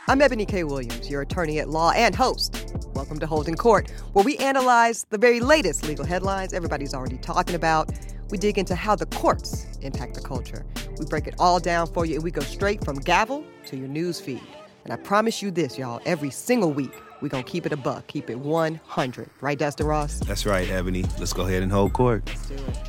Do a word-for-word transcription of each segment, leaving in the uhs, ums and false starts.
I'm Ebony K. Williams, your attorney at law and host. Welcome to Holding Court, where we analyze the very latest legal headlines everybody's already talking about. We dig into how the courts impact the culture. We break it all down for you, and we go straight from gavel to your news feed. And I promise you this, y'all, every single week, we're going to keep it a buck, keep it one hundred. Right, Dustin Ross? That's right, Ebony. Let's go ahead and hold court. Let's do it.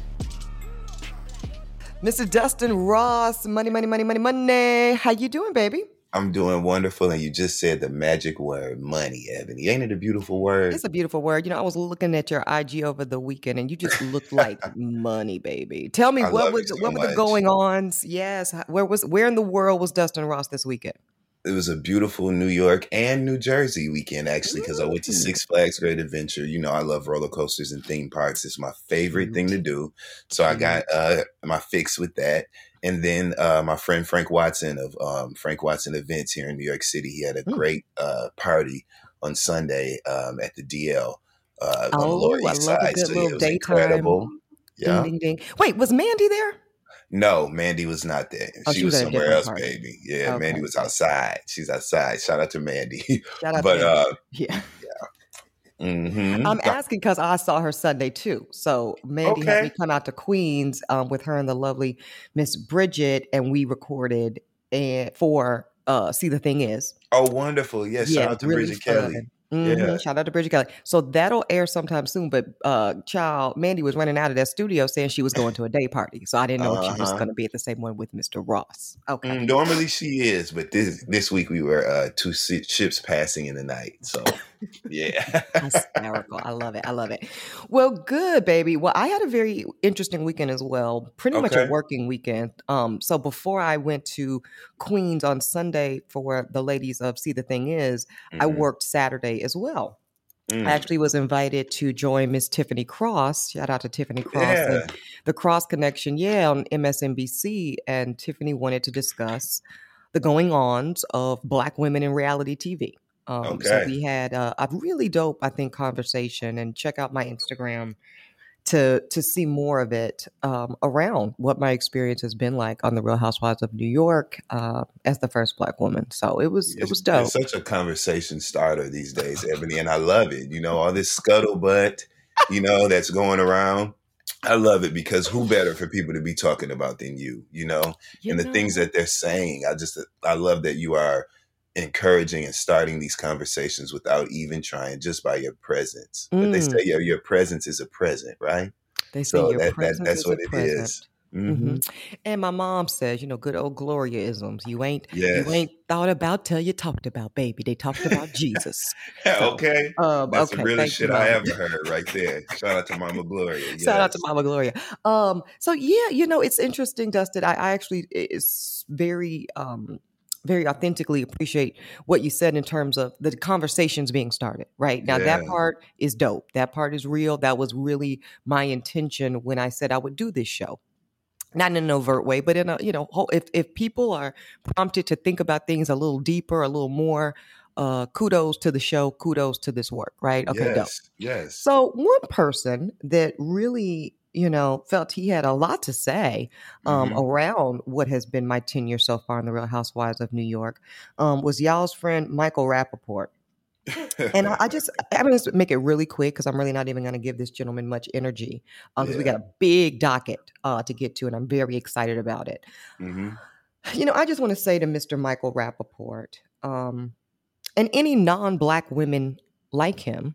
Mister Dustin Ross, money, money, money, money, money. How you doing, baby? I'm doing wonderful, and you just said the magic word, money, Ebony. Ain't it a beautiful word? It's a beautiful word. You know, I was looking at your I G over the weekend, and you just looked like money, baby. Tell me, I what love was you so what were the much. going ons? Yes, where was where in the world was Dustin Ross this weekend? It was a beautiful New York and New Jersey weekend, actually, because I went to Six Flags Great Adventure. You know, I love roller coasters and theme parks. It's my favorite thing to do. So I got uh, my fix with that. And then uh, my friend Frank Watson of um, Frank Watson Events here in New York City, he had a great uh, party on Sunday um, at the D L uh, on the Oh, Lower I East love a Side. good So yeah, little it was daytime. incredible. Yeah. Ding, ding, ding. Wait, was Mandy there? No, Mandy was not there. Oh, she she was was at a somewhere different else, party. baby. Yeah, Okay. Mandy was outside. She's outside. Shout out to Mandy. Shout out but to uh, Mandy. Yeah. mhm. I'm asking because I saw her Sunday too. So Mandy had Okay. me come out to Queens um, with her and the lovely Miss Bridget, and we recorded and for uh, See the Thing Is. Oh, wonderful. Yeah, shout Yeah, out to really Bridget fun. Kelly. Mhm. Yeah. Shout out to Bridget Kelly. So that'll air sometime soon. But uh, child, Mandy was running out of that studio saying she was going to a day party. So I didn't know if she was Uh-huh. going to be at the same one with Mister Ross. Okay. Mm, normally she is, but this this week we were uh, two si- ships passing in the night. So, yeah. Hysterical. I love it. I love it. Well, good, baby. Well, I had a very interesting weekend as well. Pretty much a Okay. working weekend. Um, so before I went to Queens on Sunday for the ladies of See the Thing Is, I Mhm. worked Saturday as well. I Mm. actually was invited to join Miss Tiffany Cross. Shout out to Tiffany Cross Yeah. and the Cross Connection, yeah, on M S N B C. And Tiffany wanted to discuss the going-ons of Black women in reality T V. Um, so Okay. we had uh, a really dope, I think, conversation. And check out my Instagram to to see more of it um, around what my experience has been like on the Real Housewives of New York uh, as the first Black woman. So it was it You're, was you're dope. such a conversation starter these days, Ebony, and I love it. You know, all this scuttlebutt, you know, that's going around. I love it because who better for people to be talking about than you, you know, You and the know, things that they're saying. I just, I love that you are encouraging and starting these conversations without even trying, just by your presence. But they mm, say your your presence is a present, right? they say So your that that presence that's is a what it present. is. Mm-hmm. hmm And my mom says, you know, good old Gloria-isms. You ain't you Yes. ain't thought about till you talked about, baby. They talked about Jesus. So, Okay. um, That's the okay, realest thank you, shit I Mama. ever heard right there. Shout out to Mama Gloria. Shout out to Yes. Mama Gloria. Um, so yeah, you know, it's interesting, Dustin. I, I actually it's very um very authentically appreciate what you said in terms of the conversations being started. Right now, that Yeah. part is dope. That part is real. That was really my intention when I said I would do this show. Not in an overt way, but in a, you know, ho- if if people are prompted to think about things a little deeper, a little more, uh, kudos to the show, kudos to this work, right? Okay, dope. Yes. Yes. So one person that really, you know, felt he had a lot to say um, Mm-hmm. around what has been my tenure so far in the Real Housewives of New York um, was y'all's friend Michael Rappaport. And I, I just, I'm going to make it really quick because I'm really not even going to give this gentleman much energy because we Yeah. got a big docket uh, to get to, and I'm very excited about it. Mm-hmm. You know, I just want to say to Mister Michael Rappaport um, and any non-Black women like him,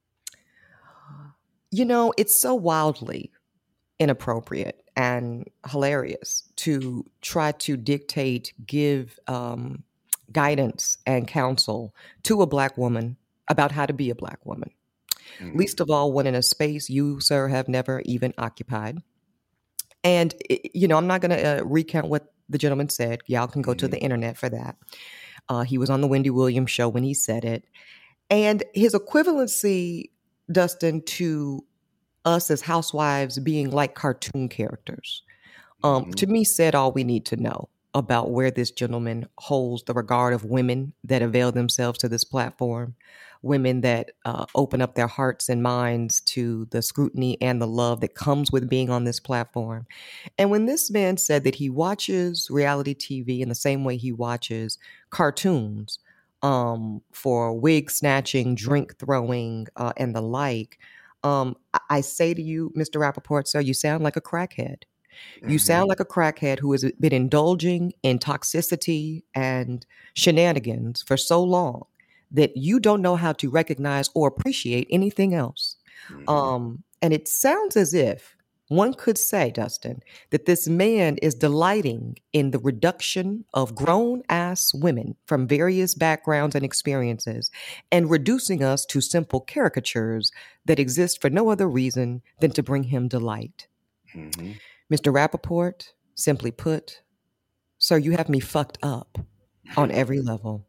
you know, it's so wildly inappropriate and hilarious to try to dictate, give um, guidance and counsel to a Black woman about how to be a Black woman. Mm-hmm. Least of all, when in a space you, sir, have never even occupied. And, it- you know, I'm not going to uh, recount what the gentleman said. Y'all can go to Mm-hmm. the internet for that. Uh, he was on the Wendy Williams show when he said it. And his equivalency, Dustin, to us as housewives being like cartoon characters, um, Mm-hmm. to me said all we need to know about where this gentleman holds the regard of women that avail themselves to this platform, women that uh, open up their hearts and minds to the scrutiny and the love that comes with being on this platform. And when this man said that he watches reality T V in the same way he watches cartoons, um, for wig snatching, drink throwing, uh, and the like. Um, I, I say to you, Mister Rappaport, sir, you sound like a crackhead. You Mm-hmm. sound like a crackhead who has been indulging in toxicity and shenanigans for so long that you don't know how to recognize or appreciate anything else. Mm-hmm. Um, and it sounds as if one could say, Dustin, that this man is delighting in the reduction of grown-ass women from various backgrounds and experiences and reducing us to simple caricatures that exist for no other reason than to bring him delight. Mm-hmm. Mister Rappaport, simply put, sir, you have me fucked up on every level.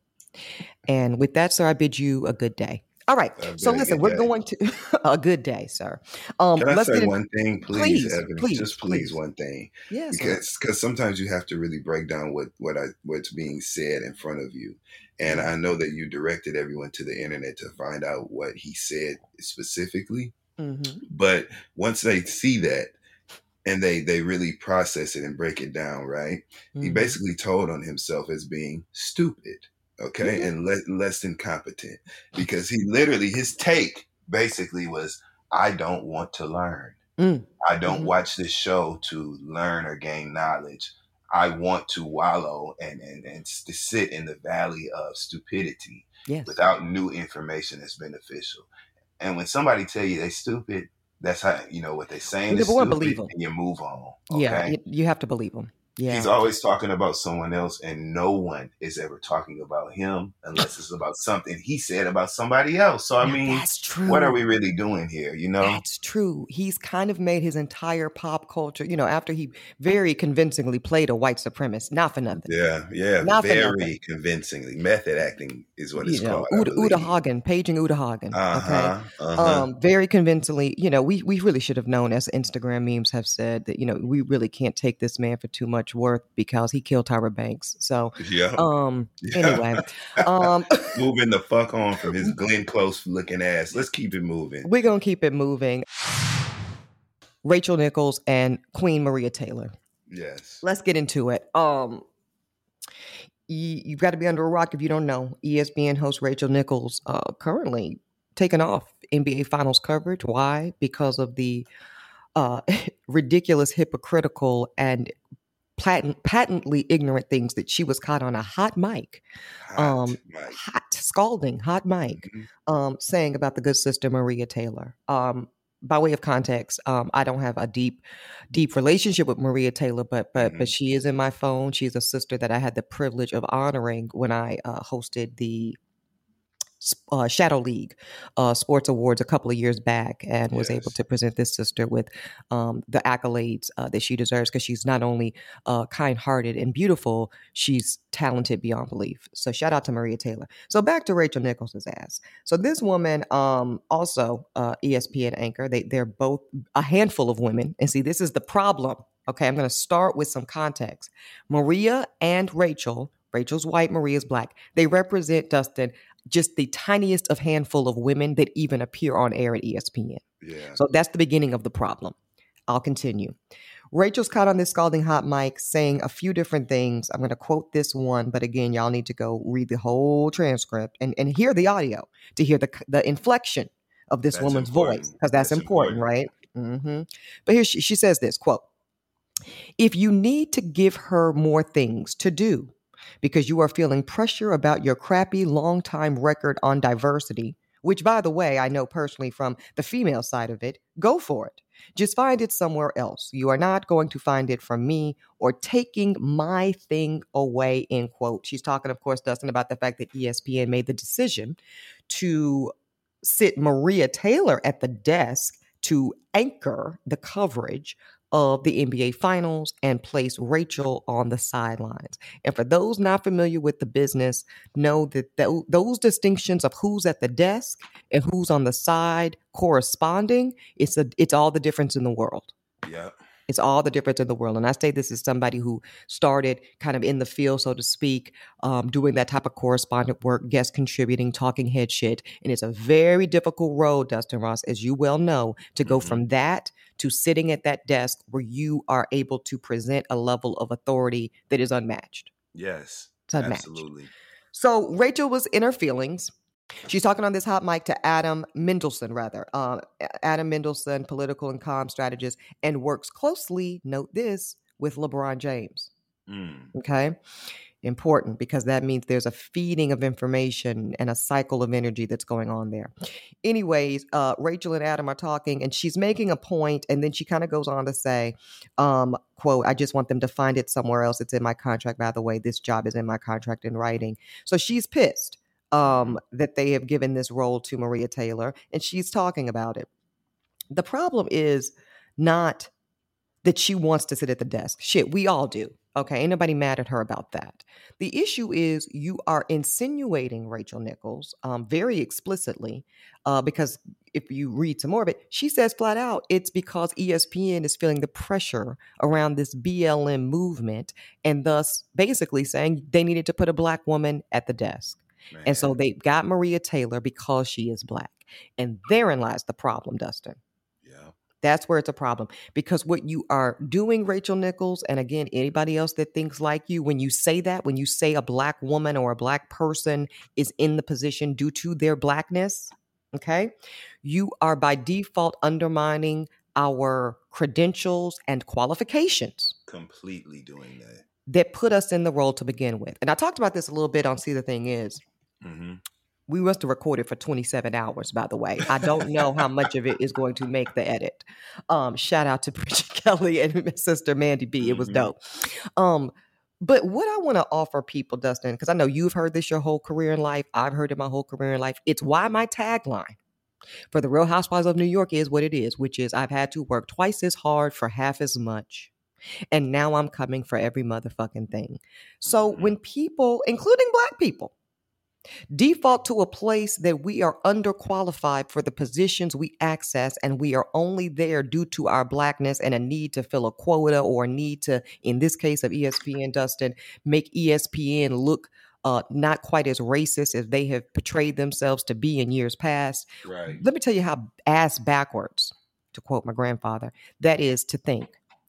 And with that, sir, I bid you a good day. All right. A So very listen, good we're day. going to a good day, sir. Um, Can I let's say get in- one thing, please, Please, Evan? please, Just please, please. one thing. Yes, sir. Because because sometimes you have to really break down what what I what's being said in front of you, and I know that you directed everyone to the internet to find out what he said specifically. Mhm. But once they see that and they they really process it and break it down, right? He Mhm. basically told on himself as being stupid, okay, Mhm. and le- less than competent, because he literally his take basically was, I don't want to learn. Mm. I don't Mhm. watch this show to learn or gain knowledge. I want to wallow and and and s- to sit in the valley of stupidity Yes. without new information that's beneficial. And when somebody tell you they stupid, that's how you know what they're saying is Number one, stupid, believe 'em. and you move on. Yeah, Okay. you, you have to believe him. Yeah. He's always talking about someone else, and no one is ever talking about him unless it's about something he said about somebody else. So I Now, mean, that's true. what are we really doing here? You know? That's true. He's kind of made his entire pop culture, you know, after he very convincingly played a white supremacist, not for nothing. Yeah, yeah, Not for nothing. very convincingly. Method acting is what it's You know, called. I Uda, Uda believe. Hagen, paging Uda Hagen. Uh Okay. huh. Uh huh. Um, very convincingly, you know, we we really should have known, as Instagram memes have said, that, you know, we really can't take this man for too much worth because he killed Tyra Banks. So, Yeah. um, Yeah. anyway, um, Moving the fuck on from his Glenn Close looking ass. Let's keep it moving. we're gonna keep it moving. Rachel Nichols and Queen Maria Taylor. Yes. Let's get into it. Um, you, you've got to be under a rock if you don't know. E S P N host Rachel Nichols uh, currently taking off N B A Finals coverage. Why? Because of the uh, ridiculous, hypocritical, and patent, patently ignorant things that she was caught on a hot mic, Hot um, mic. hot, scalding, hot mic, Mhm. um, saying about the good sister Maria Taylor. Um, by way of context, um, I don't have a deep, deep relationship with Maria Taylor, but but but Mhm. she is in my phone. She's a sister that I had the privilege of honoring when I uh, hosted the uh, Shadow League uh, Sports Awards a couple of years back, and was able Yes. to present this sister with um, the accolades uh, that she deserves, because she's not only uh, kind-hearted and beautiful, she's talented beyond belief. So shout out to Maria Taylor. So back to Rachel Nichols' ass. So this woman, um, also uh, E S P N anchor, they, they're both a handful of women. And see, this is the problem. Okay, I'm going to start with some context. Maria and Rachel, Rachel's white, Maria's black, they represent, Dustin, just the tiniest of handful of women that even appear on air at E S P N. Yeah. So that's the beginning of the problem. I'll continue. Rachel's caught on this scalding hot mic saying a few different things. I'm going to quote this one, but again, y'all need to go read the whole transcript and, and hear the audio to hear the, the inflection of this That's woman's important. voice, because that's, That's important, important. right? Mm-hmm. But here she, she says this, quote, "If you need to give her more things to do because you are feeling pressure about your crappy long-time record on diversity," which, by the way, I know personally from the female side of it, go for it. Just find it somewhere else. You are not going to find it from me or taking my thing away, end quote. She's talking, of course, Dustin, about the fact that E S P N made the decision to sit Maria Taylor at the desk to anchor the coverage of the N B A Finals and place Rachel on the sidelines. And for those not familiar with the business, know that th- those distinctions of who's at the desk and who's on the side corresponding, it's a, it's all the difference in the world. Yeah. It's all the difference in the world. And I say this as somebody who started kind of in the field, so to speak, um, doing that type of correspondent work, guest contributing, talking head shit. And it's a very difficult road, Dustin Ross, as you well know, to go Mhm. from that to sitting at that desk where you are able to present a level of authority that is unmatched. Yes. It's unmatched. Absolutely. So Rachel was in her feelings. She's talking on this hot mic to Adam Mendelsohn, rather. Uh, Adam Mendelsohn, political and comm strategist, and works closely, note this, with LeBron James. Mm. Okay? Important, because that means there's a feeding of information and a cycle of energy that's going on there. Anyways, uh, Rachel and Adam are talking, and she's making a point, and then she kind of goes on to say, um, quote, I just want them to find it somewhere else. It's in my contract, by the way. This job is in my contract in writing. So she's pissed um, that they have given this role to Maria Taylor, and she's talking about it. The problem is not that she wants to sit at the desk. Shit, we all do. Okay, ain't nobody mad at her about that. The issue is you are insinuating Rachel Nichols um, very explicitly uh, because if you read some more of it, she says flat out, it's because E S P N is feeling the pressure around this B L M movement and thus basically saying they needed to put a black woman at the desk. Man. And so they got Maria Taylor because she is black. And therein lies the problem, Dustin. That's where it's a problem, because what you are doing, Rachel Nichols, and again, anybody else that thinks like you, when you say that, when you say a black woman or a black person is in the position due to their blackness, okay, you are by default undermining our credentials and qualifications. Completely doing that. That put us in the role to begin with. And I talked about this a little bit on See the Thing Is. Mm-hmm. We must have recorded for twenty-seven hours, by the way. I don't know how much of it is going to make the edit. Um, shout out to Bridget Kelly and my sister Mandy B. It was mm-hmm. dope. Um, but what I want to offer people, Dustin, because I know you've heard this your whole career in life. I've heard it my whole career in life. It's why my tagline for the Real Housewives of New York is what it is, which is I've had to work twice as hard for half as much. And now I'm coming for every motherfucking thing. So when people, including black people, default to a place that we are underqualified for the positions we access, and we are only there due to our blackness and a need to fill a quota or a need to, in this case of E S P N, Dustin, make E S P N look uh, not quite as racist as they have portrayed themselves to be in years past. Right. Let me tell you how ass backwards, to quote my grandfather, that is to think.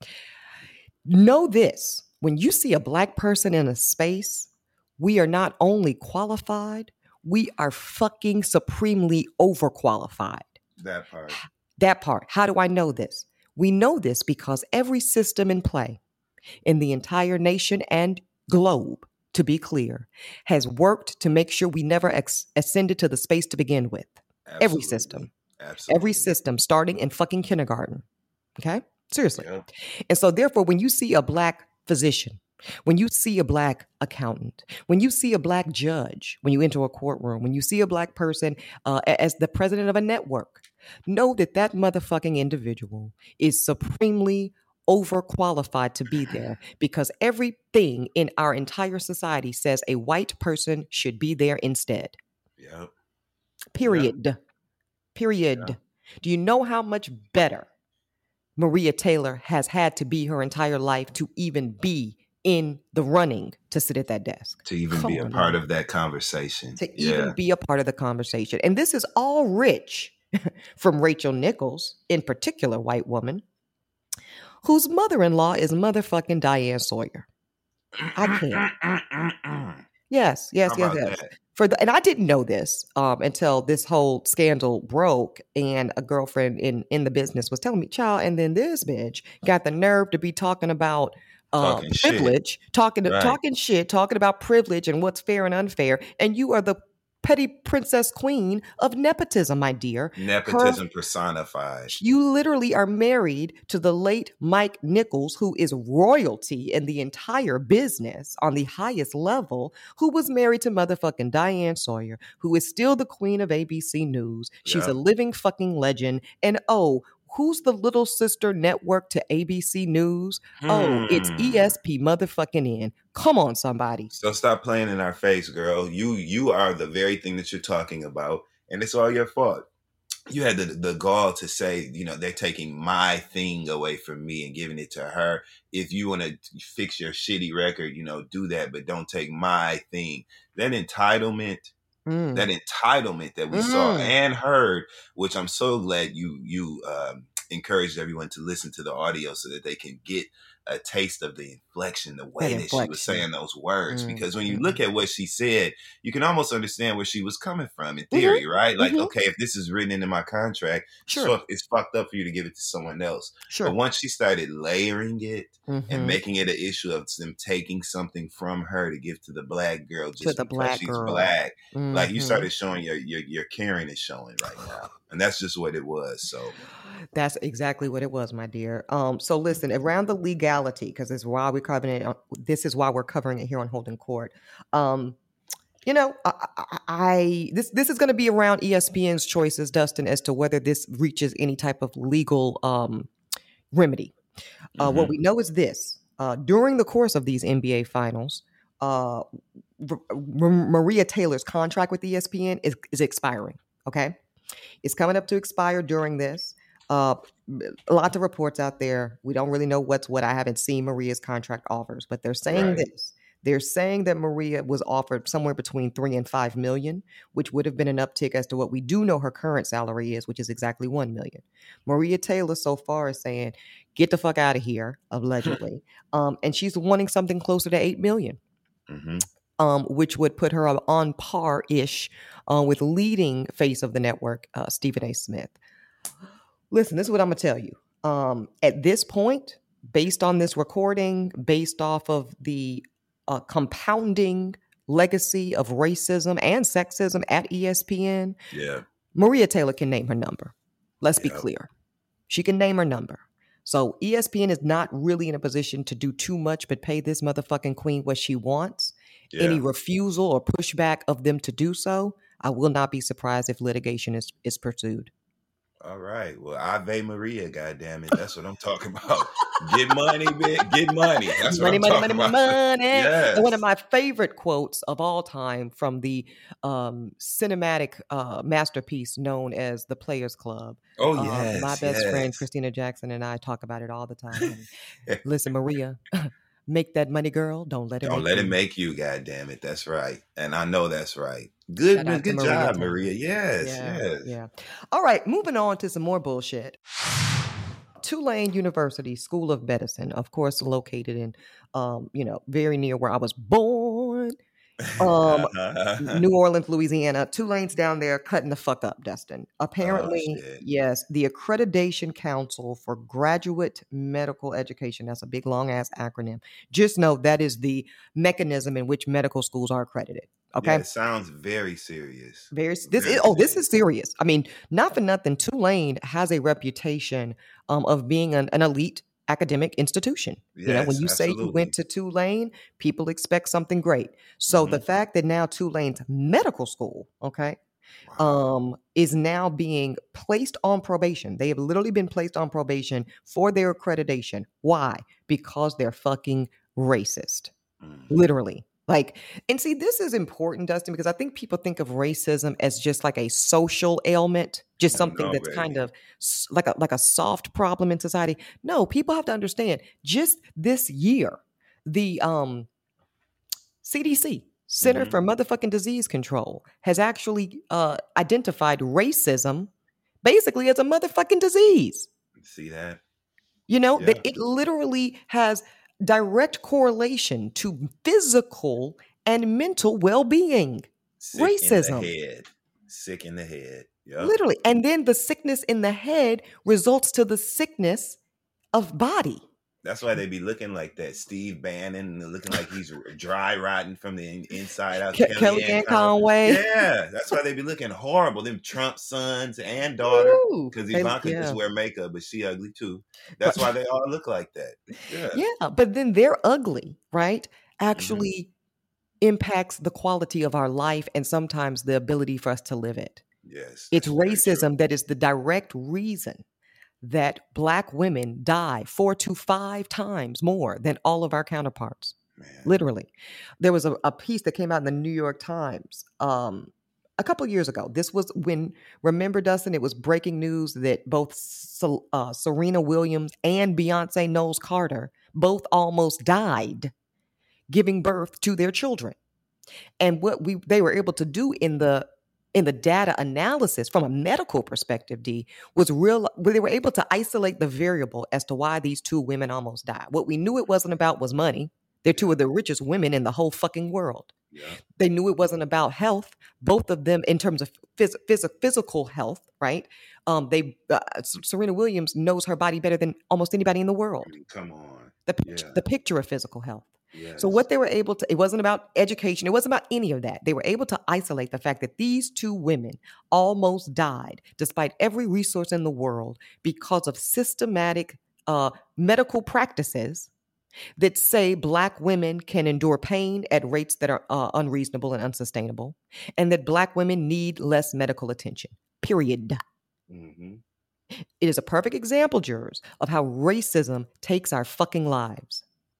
Know this, when you see a black person in a space, we are not only qualified, we are fucking supremely overqualified. That part. That part. How do I know this? We know this because every system in play in the entire nation and globe, to be clear, has worked to make sure we never ex- ascended to the space to begin with. Absolutely. Every system. Absolutely. Every system, starting in fucking kindergarten. Okay? Seriously. Yeah. And so therefore, when you see a black physician, when you see a black accountant, when you see a black judge, when you enter a courtroom, when you see a black person uh, as the president of a network, know that that motherfucking individual is supremely overqualified to be there because everything in our entire society says a white person should be there instead. Yep. Period. Yep. Period. Yep. Do you know how much better Maria Taylor has had to be her entire life to even be in the running to sit at that desk? To even Come be a on, part man. of that conversation. To yeah. even be a part of the conversation. And this is all rich from Rachel Nichols, in particular, white woman, whose mother-in-law is motherfucking Diane Sawyer. I can't. Yes, yes, How yes, about yes. that? For the, and I didn't know this um, until this whole scandal broke, and a girlfriend in, in the business was telling me, child, and then this bitch got the nerve to be talking about uh, Talking privilege, shit. talking Right. talking shit, talking about privilege and what's fair and unfair, and you are the petty princess queen of nepotism, my dear. Nepotism Her- personified. You literally are married to the late Mike Nichols, who is royalty in the entire business on the highest level, who was married to motherfucking Diane Sawyer, who is still the queen of A B C News. She's Yeah. a living fucking legend. And oh, who's the little sister network to A B C News? Hmm. Oh, it's E S P motherfucking N. Come on, somebody. So stop playing in our face, girl. You you are the very thing that you're talking about, and it's all your fault. You had the, the gall to say, you know, they're taking my thing away from me and giving it to her. If you want to fix your shitty record, you know, do that, but don't take my thing. That entitlement, Mm. that entitlement that we Mm. saw and heard, which I'm so glad you you um, encouraged everyone to listen to the audio so that they can get a taste of the inflection, the That way that she was inflection. saying those words. Mm, Because when you mm, look at what she said, you can almost understand where she was coming from in mhm, theory, right? Like, mhm. okay, if this is written into my contract, Sure, so it's fucked up for you to give it to someone else. But sure. once she started layering it and hmm making it an issue of them taking something from her to give to the black girl To just the because black she's girl. black, like you hmm started showing your your your caring is showing right now, and that's just what it was. So That's exactly what it was, my dear. Um, so listen, around the legality, because this is why we're covering it. On, this is why we're covering it here on Holding Court. Um, you know, I, I, I this this is going to be around E S P N's choices, Dustin, as to whether this reaches any type of legal um, remedy. Uh, mhm. What we know is this: uh, during the course of these N B A finals, uh, R- R- Maria Taylor's contract with E S P N is, is expiring. Okay. It's coming up to expire during this. Uh, Lots of reports out there. We don't really know what's what. I haven't seen Maria's contract offers, but they're saying Right. this. They're saying that Maria was offered somewhere between three and five million, which would have been an uptick as to what we do know her current salary is, which is exactly one million. Maria Taylor so far is saying, "Get the fuck out of here," allegedly, um, and she's wanting something closer to eight million. hmm Um, which would put her on par-ish uh, with leading face of the network, uh, Stephen A. Smith. Listen, this is what I'm going to tell you. Um, at this point, based on this recording, based off of the uh, compounding legacy of racism and sexism at E S P N, Yeah. Maria Taylor can name her number. Let's be Yep. clear. She can name her number. So E S P N is not really in a position to do too much but pay this motherfucking queen what she wants. Any Yeah. refusal or pushback of them to do so, I will not be surprised if litigation is, is pursued. All right. Well, Ave Maria, goddamn it, that's what I'm talking about. Get money, bitch. Get money. That's what Money, I'm money, talking money, about. money. And one of Yes. my favorite quotes of all time from the um, cinematic uh, masterpiece known as The Players Club. Oh Uh, my yes, best friend yes. Christina Jackson and I talk about it all the time. Listen, Maria, make that money, girl. Don't let it Don't make let you. it make you, goddamn it. That's right. And I know that's right. Good, Shout out to good Maria job, Taylor. Maria. Yes, Yeah, yes. yeah. All right, moving on to some more bullshit. Tulane University School of Medicine, of course, located in, um, you know, very near where I was born, um, New Orleans, Louisiana. Tulane's down there cutting the fuck up, Dustin. Oh Apparently, shit. yes, the Accreditation Council for Graduate Medical Education, that's a big long ass acronym. Just know that is the mechanism in which medical schools are accredited. Okay. Yeah, it sounds very serious. Very this Very is oh this serious. is serious. I mean, not for nothing. Tulane has a reputation um, of being an, an elite academic institution. You know, when Yes, you say you absolutely. went to Tulane, people expect something great. So the Mhm. fact that now Tulane's medical school, okay, Wow. um, is now being placed on probation. They have literally been placed on probation for their accreditation. Why? Because they're fucking racist. Mm. Literally. Like, and see, this is important, Dustin, because I think people think of racism as just like a social ailment, just Oh, something no, that's baby. kind of s- like a like a soft problem in society. No, people have to understand. Just this year, the um, C D C, Center Mhm. for Motherfucking Disease Control, has actually uh, identified racism basically as a motherfucking disease. See that? You know, Yeah. that it literally has direct correlation to physical and mental well-being. Sick in the Racism. head. Sick in the head. Yep. Literally. And then the sickness in the head results to the sickness of body. That's why they be looking like that. Steve Bannon looking like he's dry rotting from the in- inside out. Ke- Kellyanne Conway. Yeah, that's why they be looking horrible. Them Trump sons and daughter. Ooh, Because they- Ivanka yeah. just wear makeup, but she ugly too. That's why they all look like that. Yeah. Yeah, but then they're ugly, right? Mm-hmm. Actually impacts the quality of our life and sometimes the ability for us to live it. Yes. It's that's very true. racism that is the direct reason that Black women die four to five times more than all of our counterparts. Man. Literally. There was a, a piece that came out in the New York Times um, a couple years ago. This was when, remember, Dustin, it was breaking news that both Se- uh, Serena Williams and Beyonce Knowles Carter both almost died giving birth to their children. And what we they were able to do in the in the data analysis from a medical perspective, D, was real, where they were able to isolate the variable as to why these two women almost died. What we knew it wasn't about was money. They're two of the richest women in the whole fucking world. Yeah. They knew it wasn't about health. Both of them, in terms of phys- phys- physical health, right? Um, they uh, Serena Williams knows her body better than almost anybody in the world. Come on. The picture, Yeah. the picture of physical health. Yes. So what they were able to, it wasn't about education. It wasn't about any of that. They were able to isolate the fact that these two women almost died despite every resource in the world because of systematic uh, medical practices that say Black women can endure pain at rates that are uh, unreasonable and unsustainable, and that Black women need less medical attention, period. Mm-hmm. It is a perfect example, jurors, of how racism takes our fucking lives.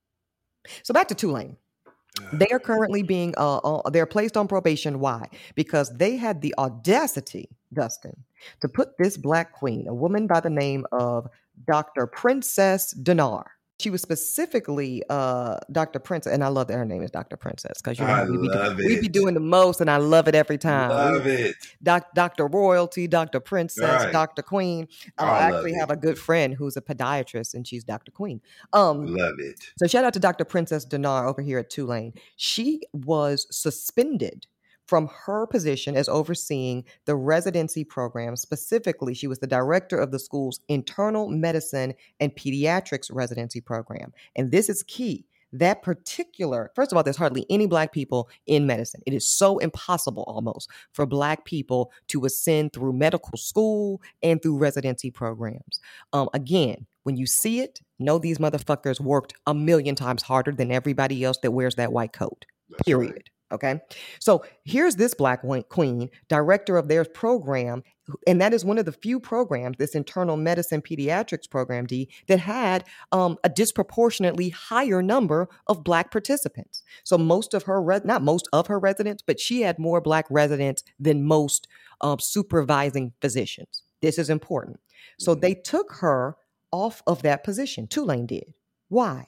So back to Tulane. They are currently being, uh, uh, they're placed on probation. Why? Because they had the audacity, Dustin, to put this Black queen, a woman by the name of Doctor Princess Dinar. She was specifically uh, Doctor Princess, and I love that her name is Doctor Princess because you know I we be, love we it. be doing the most, and I love it every time. Love We- it. Doc, Doctor Royalty, Doctor Princess, Right. Doctor Queen. Uh, I I love actually it. have a good friend who's a podiatrist, and she's Doctor Queen. Um, Love it. so shout out to Doctor Princess Dinar over here at Tulane. She was suspended from her position as overseeing the residency program. Specifically, she was the director of the school's internal medicine and pediatrics residency program. And this is key. That particular, first of all, there's hardly any Black people in medicine. It is so impossible almost for Black people to ascend through medical school and through residency programs. Um, again, when you see it, know these motherfuckers worked a million times harder than everybody else that wears that white coat, That's period. right. Okay. So here's this Black queen, director of their program. And that is one of the few programs, this internal medicine pediatrics program, D, that had um, a disproportionately higher number of Black participants. So most of her, re- not most of her residents, but she had more Black residents than most um, supervising physicians. This is important. So Mhm. they took her off of that position. Tulane did. Why?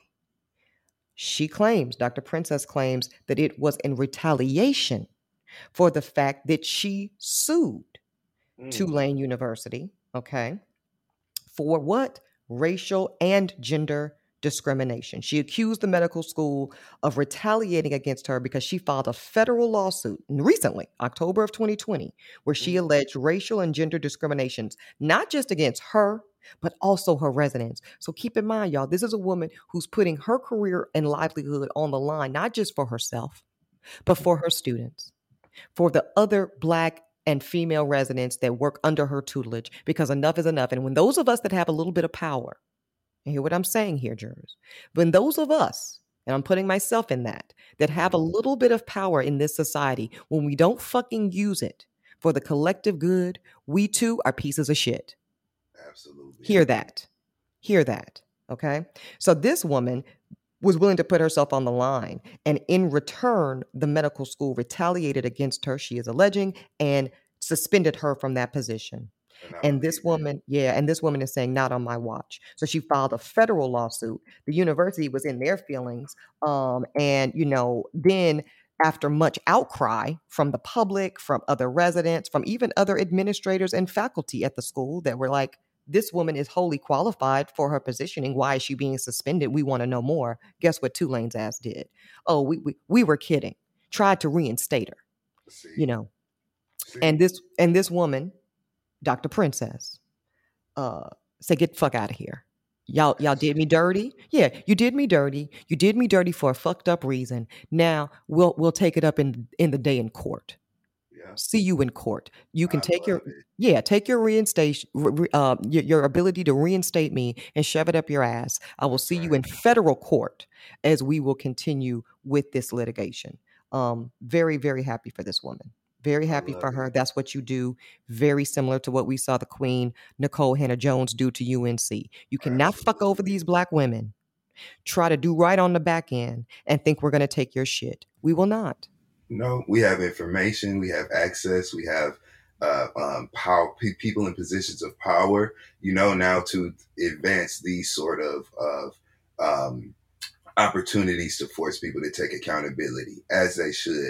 She claims, Doctor Princess claims, that it was in retaliation for the fact that she sued Mm. Tulane University, okay, for what? Racial and gender discrimination. She accused the medical school of retaliating against her because she filed a federal lawsuit recently, October of twenty twenty, where she Mm. alleged racial and gender discriminations, not just against her, but also her residents. So keep in mind, y'all, this is a woman who's putting her career and livelihood on the line, not just for herself, but for her students, for the other Black and female residents that work under her tutelage, because enough is enough. And when those of us that have a little bit of power, and hear what I'm saying here, jurors, when those of us, and I'm putting myself in that, that have a little bit of power in this society, when we don't fucking use it for the collective good, we too are pieces of shit. Absolutely. Hear that. Hear that. Okay. So this woman was willing to put herself on the line. And in return, the medical school retaliated against her, she is alleging, and suspended her from that position. And, I And this believe it. woman, yeah, and this woman is saying, not on my watch. So she filed a federal lawsuit. The university was in their feelings. Um, and, you know, then after much outcry from the public, from other residents, from even other administrators and faculty at the school that were like, this woman is wholly qualified for her positioning. Why is she being suspended? We want to know more. Guess what Tulane's ass did? Oh, we we, we were kidding. Tried to reinstate her, See, you know. see. And this and this woman, Doctor Princess, uh, said, "Get the fuck out of here. Y'all, y'all did me dirty. Yeah, you did me dirty. You did me dirty for a fucked up reason. Now we'll we'll take it up in in the day in court. Yeah. See you in court. You can I take your love it. yeah, take your reinstation, re- uh, your, your ability to reinstate me and shove it up your ass. I will see you in federal court as we will continue with this litigation." Um, very, very happy for this woman. Very I happy love for her. it. That's what you do. Very similar to what we saw the Queen Nicole Hannah Jones do to U N C. You cannot fuck over Absolutely. these Black women. Try to do right on the back end and think we're going to take your shit. We will not. No, we have information, we have access, we have uh, um, power, pe- people in positions of power, you know, now to advance these sort of, of um, opportunities to force people to take accountability as they should.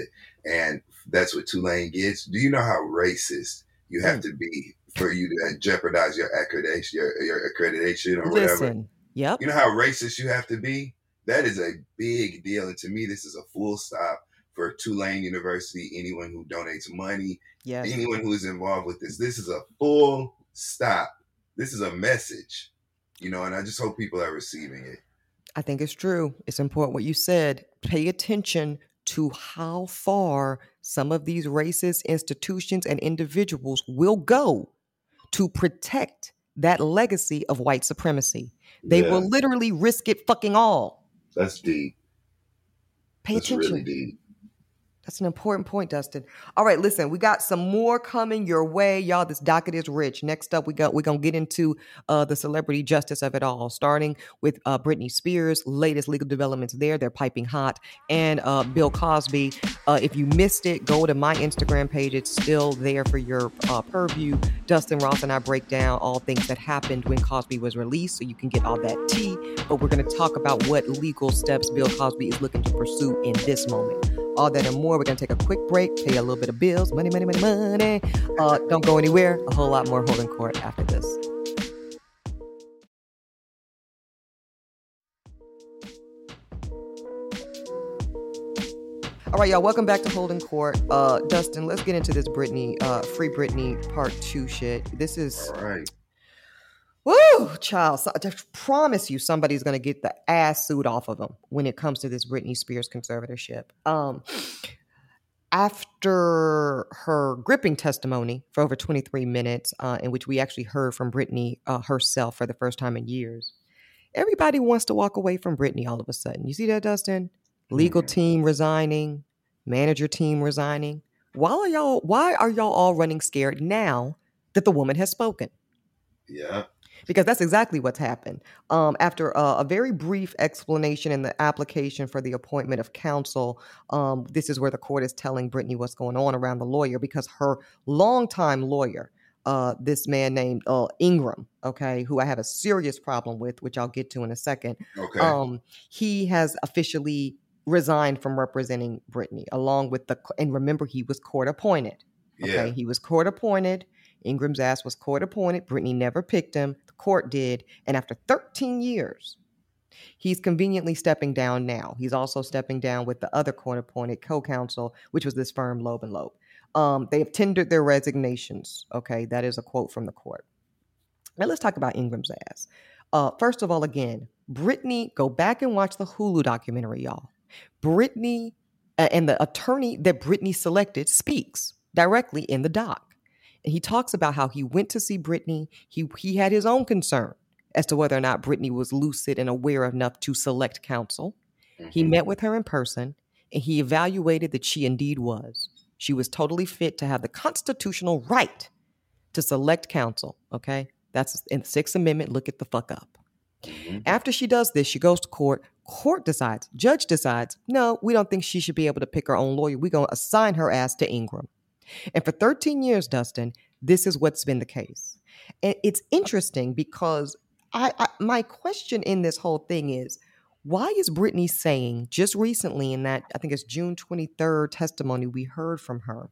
and that's what Tulane gets. Do you know how racist you have mm. to be for you to jeopardize your accreditation, your, your accreditation or Listen, whatever? Yep. You know how racist you have to be? That is a big deal. And to me, this is a full stop for Tulane University, anyone who donates money, yes. anyone who is involved with this. This is a full stop. This is a message, you know, and I just hope people are receiving it. I think it's true. It's important what you said. Pay attention to how far some of these racist institutions and individuals will go to protect that legacy of white supremacy. They yeah. will literally risk it fucking all. That's deep. Pay That's attention. Really deep. That's an important point, Dustin. All right, listen, we got some more coming your way. Y'all, this docket is rich. Next up, we got, we're going to get into uh, the celebrity justice of it all, starting with uh, Britney Spears, latest legal developments there. They're piping hot. And uh, Bill Cosby. Uh, if you missed it, go to my Instagram page. It's still there for your uh, purview. Dustin Ross and I break down all things that happened when Cosby was released, so you can get all that tea. But we're going to talk about what legal steps Bill Cosby is looking to pursue in this moment. All that and more. We're going to take a quick break, pay a little bit of bills. Money, money, money, money. Uh, don't go anywhere. A whole lot more Holding Court after this. All right, y'all. Welcome back to Holding Court. Uh, Dustin, let's get into this Britney, uh, Free Britney Part two shit. This is... All right. Woo, child. So I just promise you somebody's going to get the ass suit off of them when it comes to this Britney Spears conservatorship. Um, after her gripping testimony for over twenty-three minutes, uh, in which we actually heard from Britney uh, herself for the first time in years, everybody wants to walk away from Britney all of a sudden. You see that, Dustin? Legal team resigning, manager team resigning. Why are y'all, why are y'all all running scared now that the woman has spoken? Yeah. Because that's exactly what's happened. Um, after a, a very brief explanation in the application for the appointment of counsel, um, this is where the court is telling Britney what's going on around the lawyer, because her longtime lawyer, uh, this man named uh, Ingram, okay, who I have a serious problem with, which I'll get to in a second. Okay. Um, he has officially resigned from representing Britney, along with the, and remember, he was court appointed. Okay, yeah. He was court appointed. Ingram's ass was court appointed. Britney never picked him. The court did. And after thirteen years, he's conveniently stepping down now. He's also stepping down with the other court appointed co-counsel, which was this firm, Loeb and Loeb. Um, they have tendered their resignations. Okay, that is a quote from the court. Now let's talk about Ingram's ass. Uh, first of all, again, Britney, go back and watch the Hulu documentary, y'all. Britney uh, and the attorney that Britney selected speaks directly in the doc. And he talks about how he went to see Britney. He he had his own concern as to whether or not Britney was lucid and aware enough to select counsel. Mm-hmm. He met with her in person, and he evaluated that she indeed was. She was totally fit to have the constitutional right to select counsel, okay? That's in the Sixth Amendment. Look it the fuck up. Mm-hmm. After she does this, she goes to court. Court decides, judge decides, no, we don't think she should be able to pick her own lawyer. We're going to assign her ass to Ingram. And for thirteen years, Dustin, this is what's been the case. And it's interesting because I, I my question in this whole thing is, why is Britney saying just recently in that, I think it's June twenty-third testimony we heard from her,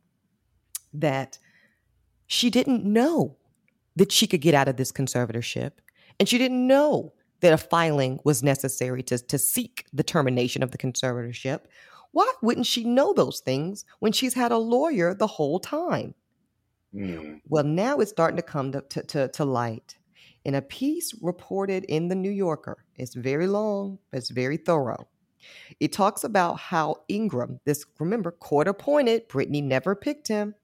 that she didn't know that she could get out of this conservatorship, and she didn't know that a filing was necessary to, to seek the termination of the conservatorship? Why wouldn't she know those things when she's had a lawyer the whole time? Mm. Well, now it's starting to come to, to, to, to light. In a piece reported in the New Yorker, it's very long, but it's very thorough. It talks about how Ingram, this, remember, court appointed, Britney never picked him.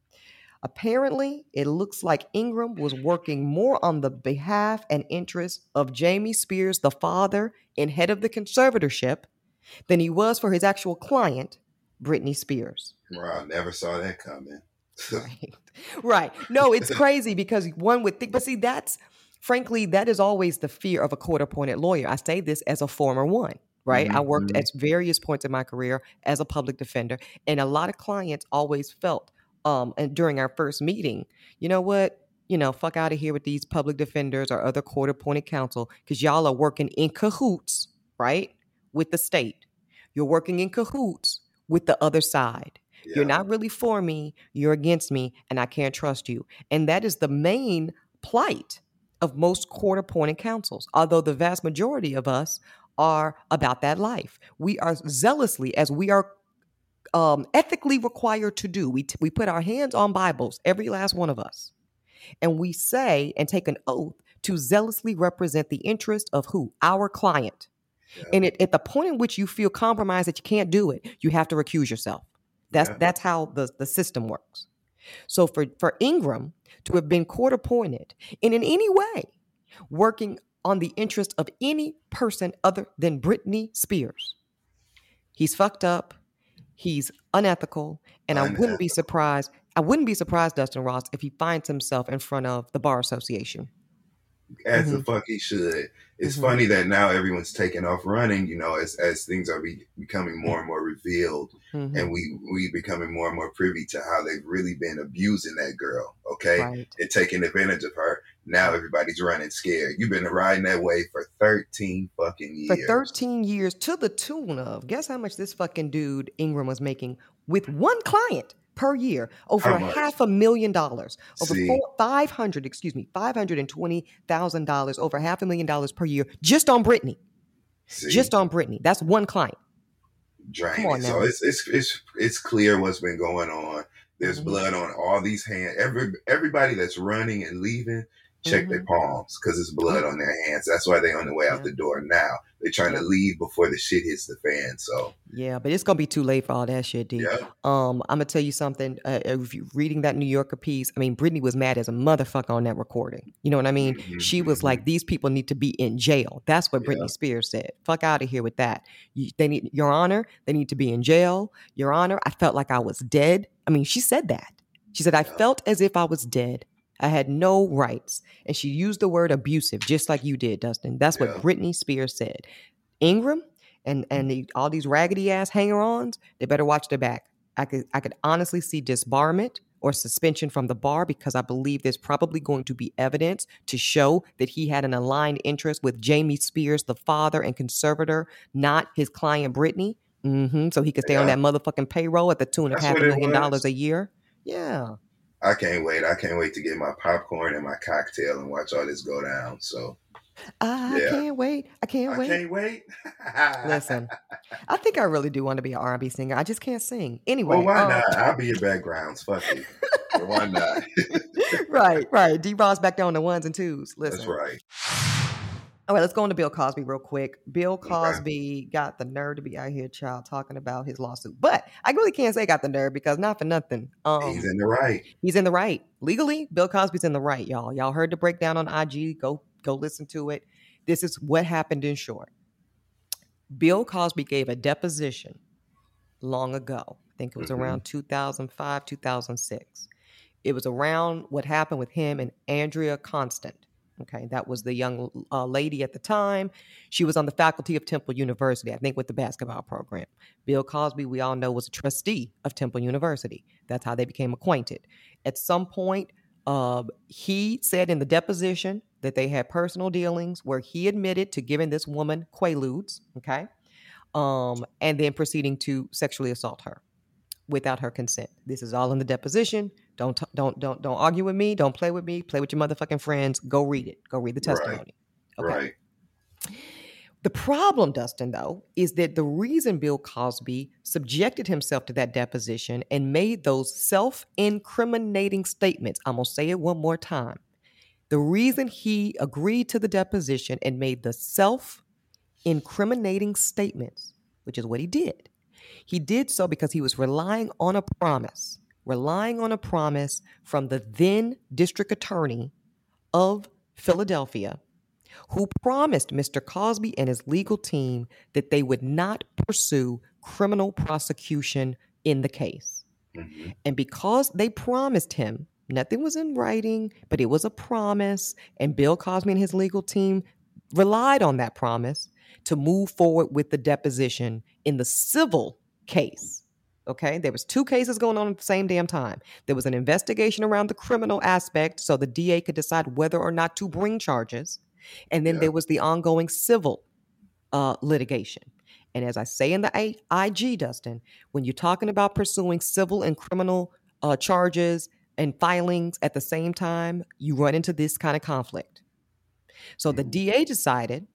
Apparently, it looks like Ingram was working more on the behalf and interest of Jamie Spears, the father and head of the conservatorship, than he was for his actual client, Britney Spears. Well, I never saw that coming. Right. Right. No, it's crazy because one would think, but see, that's, frankly, that is always the fear of a court-appointed lawyer. I say this as a former one, right? Mm-hmm. I worked at various points in my career as a public defender, and a lot of clients always felt, um, and during our first meeting, you know what? You know, fuck out of here with these public defenders or other court-appointed counsel, because y'all are working in cahoots, right? With the state. You're working in cahoots with the other side. Yeah. You're not really for me. You're against me, and I can't trust you. And that is the main plight of most court-appointed counsels, although the vast majority of us are about that life. We are zealously, as we are um, ethically required to do, we, t- we put our hands on Bibles, every last one of us, and we say and take an oath to zealously represent the interest of who? Our client. Yeah. And it, at the point in which you feel compromised that you can't do it, you have to recuse yourself. That's Yeah. that's how the, the system works. So for, for Ingram to have been court appointed and in any way working on the interest of any person other than Britney Spears, he's fucked up, he's unethical, and I wouldn't be surprised, I wouldn't be surprised, Dustin Ross, if he finds himself in front of the Bar Association. As Mm-hmm. the fuck he should. It's Mm-hmm. funny that now everyone's taking off running, you know, as, as things are be, becoming more and more revealed, Mm-hmm. and we we becoming more and more privy to how they've really been abusing that girl, okay? Right. And taking advantage of her. Now everybody's running scared. You've been riding that way for thirteen fucking For years. thirteen years, to the tune of, guess how much this fucking dude Ingram was making with one client per year? Over How a much? half a million dollars. Over See? four, five hundred, excuse me, five hundred twenty thousand dollars, over half a million dollars per year, just on Britney. See? Just on Britney. That's one client. Draining. Come on So now. it's it's it's it's clear what's been going on. There's Mhm. blood on all these hands. Every everybody that's running and leaving, check their Mhm. palms because it's blood on their hands. That's why they're on the way out Yeah. the door now. They're trying Yeah. to leave before the shit hits the fan. So Yeah, but it's gonna be too late for all that shit, D. yeah, Um, I'm gonna tell you something. Uh, if you're reading that New Yorker piece, I mean, Britney was mad as a motherfucker on that recording. You know what I mean? Mhm, She was mhm. like, "These people need to be in jail." That's what Yeah. Britney Spears said. Fuck out of here with that. You, they need, Your Honor, they need to be in jail. Your Honor, I felt like I was dead. I mean, she said that. She said, "I Yeah. felt as if I was dead. I had no rights," and she used the word abusive, just like you did, Dustin. That's what Yeah. Britney Spears said. Ingram and and the, all these raggedy ass hanger-ons, they better watch their back. I could I could honestly see disbarment or suspension from the bar, because I believe there's probably going to be evidence to show that he had an aligned interest with Jamie Spears, the father and conservator, not his client Britney. Mm-hmm. So he could stay on Yeah. that motherfucking payroll at the tune of That's half a what it million was. dollars a year. Yeah. I can't wait. I can't wait to get my popcorn and my cocktail and watch all this go down. So I Yeah. can't wait. I can't I wait. can't wait. Listen, I think I really do want to be an R and B singer. I just can't sing. Anyway. Well, why um, not? I'll be your backgrounds. Fuck it. But why not? right, right. D-Ross back down on the ones and twos. Listen. That's right. All right, let's go on to Bill Cosby real quick. Bill Cosby got the nerve to be out here, child, talking about his lawsuit. But I really can't say got the nerve, because not for nothing. Um, He's in the right. He's in the right. Legally, Bill Cosby's in the right, y'all. Y'all heard the breakdown on I G. Go, go listen to it. This is what happened in short. Bill Cosby gave a deposition long ago. I think it was Mhm. around two thousand five, two thousand six. It was around what happened with him and Andrea Constant. Okay, that was the young uh, lady at the time. She was on the faculty of Temple University, I think, with the basketball program. Bill Cosby, we all know, was a trustee of Temple University. That's how they became acquainted. At some point, uh, he said in the deposition that they had personal dealings where he admitted to giving this woman quaaludes, okay, um, and then proceeding to sexually assault her without her consent. This is all in the deposition. Don't t- don't don't don't argue with me. Don't play with me. Play with your motherfucking friends. Go read it. Go read the Right. testimony. Okay. Right. The problem, Dustin, though, is that the reason Bill Cosby subjected himself to that deposition and made those self-incriminating statements, I'm going to say it one more time. The reason he agreed to the deposition and made the self-incriminating statements, which is what he did, he did so because he was relying on a promise, relying on a promise from the then district attorney of Philadelphia, who promised Mister Cosby and his legal team that they would not pursue criminal prosecution in the case. Mm-hmm. And because they promised him, nothing was in writing, but it was a promise, and Bill Cosby and his legal team relied on that promise to move forward with the deposition in the civil case. Okay, there was two cases going on at the same damn time. There was an investigation around the criminal aspect so the D A could decide whether or not to bring charges. And then Yeah. there was the ongoing civil uh, litigation. And as I say in the I G, Dustin, when you're talking about pursuing civil and criminal uh, charges and filings at the same time, you run into this kind of conflict. So the D A decided,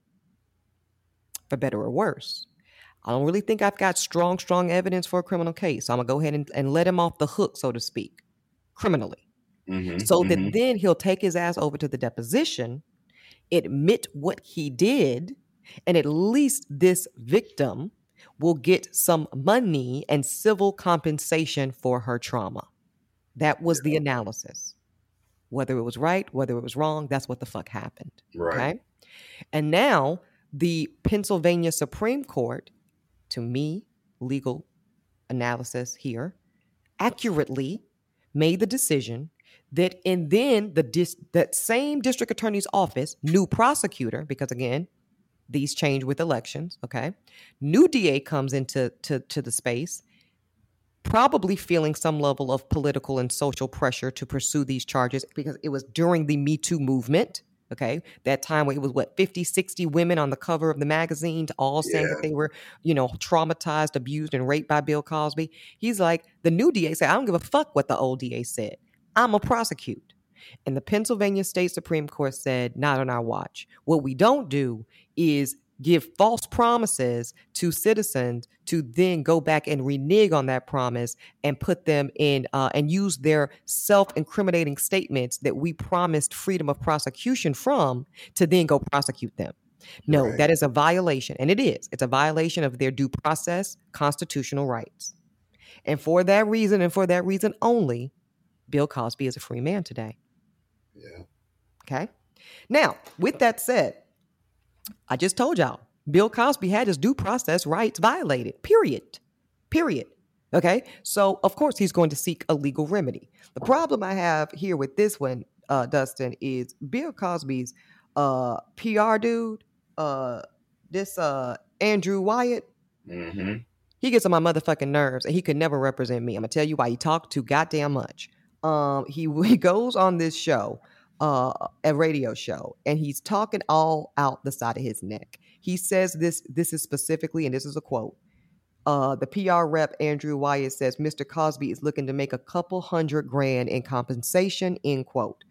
for better or worse, I don't really think I've got strong, strong evidence for a criminal case. So I'm going to go ahead and, and let him off the hook, so to speak, criminally. Mm-hmm, so mm-hmm. that then he'll take his ass over to the deposition, admit what he did, and at least this victim will get some money and civil compensation for her trauma. That was yeah. the analysis. Whether it was right, whether it was wrong, that's what the fuck happened. Right. Okay? And now the Pennsylvania Supreme Court, to me, legal analysis here, accurately made the decision that, and then the dis- that same district attorney's office, new prosecutor, because again, these change with elections, okay? New D A comes into to, to the space, probably feeling some level of political and social pressure to pursue these charges because it was during the Me Too movement, okay? That time where it was, what, fifty, sixty women on the cover of the magazine all saying yeah. that they were, you know, traumatized, abused, and raped by Bill Cosby. He's like, the new D A said, I don't give a fuck what the old D A said. I'm a prosecute. And the Pennsylvania State Supreme Court said, not on our watch. What we don't do is give false promises to citizens to then go back and renege on that promise and put them in uh, and use their self-incriminating statements that we promised freedom of prosecution from to then go prosecute them. No, right. That is a violation. And it is. It's a violation of their due process constitutional rights. And for that reason and for that reason only, Bill Cosby is a free man today. Yeah. Okay. Now, with that said, I just told y'all, Bill Cosby had his due process rights violated, period, period. Okay. So, of course, he's going to seek a legal remedy. The problem I have here with this one, uh, Dustin, is Bill Cosby's uh, P R dude, uh, this uh, Andrew Wyatt. Mm-hmm. He gets on my motherfucking nerves and he could never represent me. I'm going to tell you why. He talked too goddamn much. Um, he, he goes on this show, uh, a radio show, and he's talking all out the side of his neck. He says this, this is specifically, and this is a quote. Uh, the P R rep, Andrew Wyatt, says, Mister Cosby is looking to make a couple hundred grand in compensation, end quote.